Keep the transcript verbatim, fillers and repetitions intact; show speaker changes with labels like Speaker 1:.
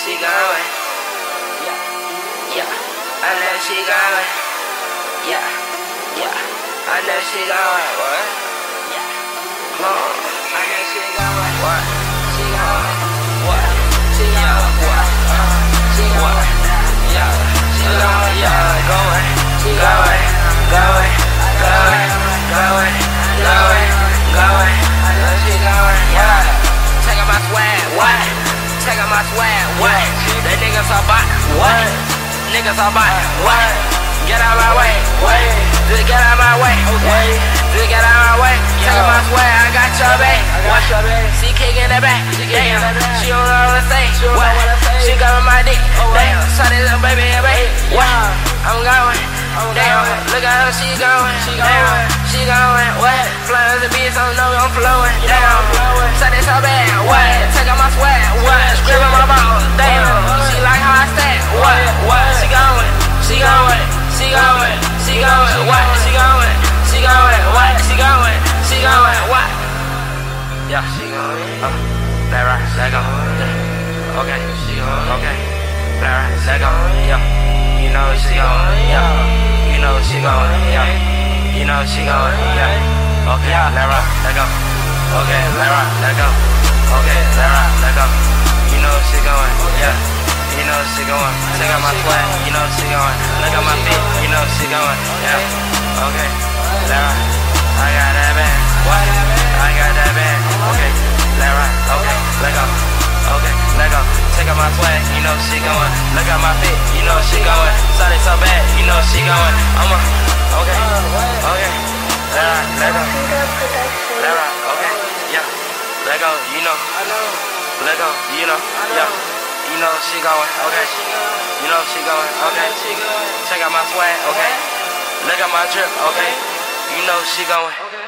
Speaker 1: she going. Yeah, yeah. I know she going. Yeah, yeah. I know she going. What? Yeah. Come on. I know she going. What? She going. What? She going. What? She going. Yeah. She going. Yeah. Going. She going. Going. Going. Going. Going. Going. I know she going. Yeah. Check out my swag. What? Check out my swag. What? That niggas are bot. What? Niggas are bot. What? Get out my way. What? Just get out my way. Okay. Just get out my way. Check out my swag. I got your bae. What? She kicking that back. Damn. She don't know what to say. What? She got on my dick. Damn. Shut it up, baby. Baby. What? I'm going. Damn. Look at her. She going. Damn. She going. What? Flying as a beast. I don't know I'm flowing. Damn. Shut it so bad. What? Check out my swag. What? Screaming my balls. Damn. She like how I stand. What? What? She going. She going. She going. She going. What? She going. She going. What? She going. She going. What? Yeah. She going. Uh. That right. Let go. Yeah. Okay. She going. Okay. That right. Let go. Yeah. You know she going. Yeah. You know she going. Yeah. You know she going. Yeah. Okay. Let right. Let go. Okay. Let right. Let go. Okay. Let right. Let go. You know she going. Yeah. You know she going. Check out my swag. You know she going. Look at my feet. You know she going. Yeah. Okay. Let right. I got that bag. What? I got that bag. Okay. Let right. Okay. Let go. Okay. Let go. Check out my swag. You know she going. Look at my feet. You know she going. Shot it so bad. You know she going. I'm a. Okay. Okay. Let right. Let go. Let right. Okay. Yeah. Let go. You know. Let go. You know. Yeah. You know she going, okay. You know she going, okay. Check out my swag, okay. Look at my drip, okay. You know she going.